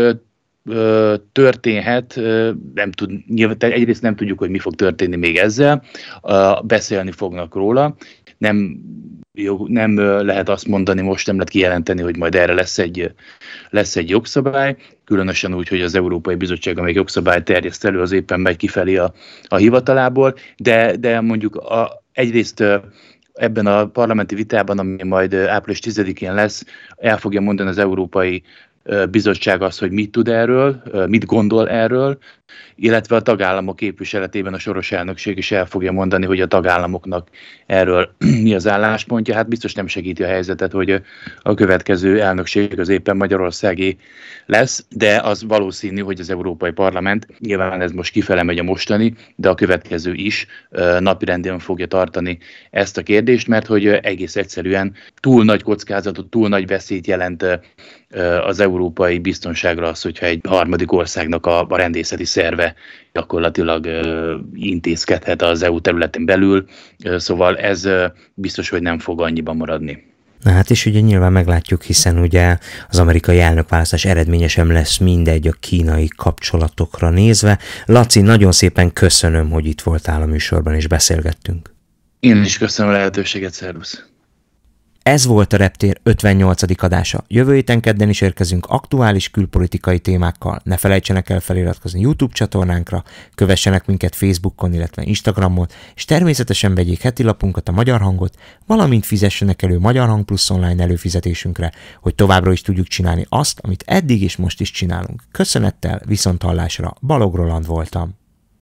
történhet, nem tud, nyilván, egyrészt nem tudjuk, hogy mi fog történni még ezzel, beszélni fognak róla, nem, nem lehet azt mondani, most nem lehet kijelenteni, hogy majd erre lesz egy, lesz egy jogszabály, különösen úgy, hogy az Európai Bizottság, amelyik jogszabály terjeszt elő, az éppen megy kifelé a, a hivatalából, de, de mondjuk a, egyrészt ebben a parlamenti vitában, ami majd április tizedikén lesz, el fogja mondani az Európai Bizottság azt, hogy mit tud erről, mit gondol erről, illetve a tagállamok képviseletében a soros elnökség is el fogja mondani, hogy a tagállamoknak erről mi az álláspontja. Hát biztos nem segíti a helyzetet, hogy a következő elnökség az éppen Magyarországé lesz, de az valószínű, hogy az Európai Parlament, nyilván ez most kifele megy a mostani, de a következő is napirenden fogja tartani ezt a kérdést, mert hogy egész egyszerűen túl nagy kockázatot, túl nagy veszélyt jelent az európai biztonságra az, hogyha egy harmadik országnak a, a rendészeti szerve gyakorlatilag ö, intézkedhet az é u területén belül, ö, szóval ez ö, biztos, hogy nem fog annyiban maradni. Na hát és ugye nyilván meglátjuk, hiszen ugye az amerikai elnökválasztás eredménye sem lesz mindegy a kínai kapcsolatokra nézve. Laci, nagyon szépen köszönöm, hogy itt voltál a műsorban és beszélgettünk. Én is köszönöm a lehetőséget, szervusz! Ez volt a Reptér ötvennyolcadik adása. Jövő héten kedden is érkezünk aktuális külpolitikai témákkal. Ne felejtsenek el feliratkozni YouTube csatornánkra, kövessenek minket Facebookon, illetve Instagramon, és természetesen vegyék heti lapunkat, a Magyar Hangot, valamint fizessenek elő Magyar Hang Plus online előfizetésünkre, hogy továbbra is tudjuk csinálni azt, amit eddig és most is csinálunk. Köszönettel, viszonthallásra, Balogh Roland voltam.